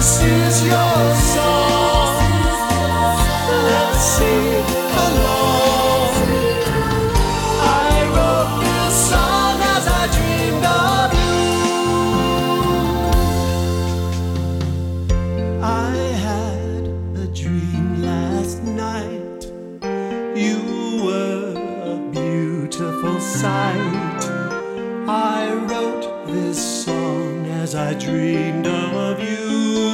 This is your song. Let's sing along. I wrote this song as I dreamed of you. I had a dream last night. You were a beautiful sight. I wrote this song as I dreamed of you.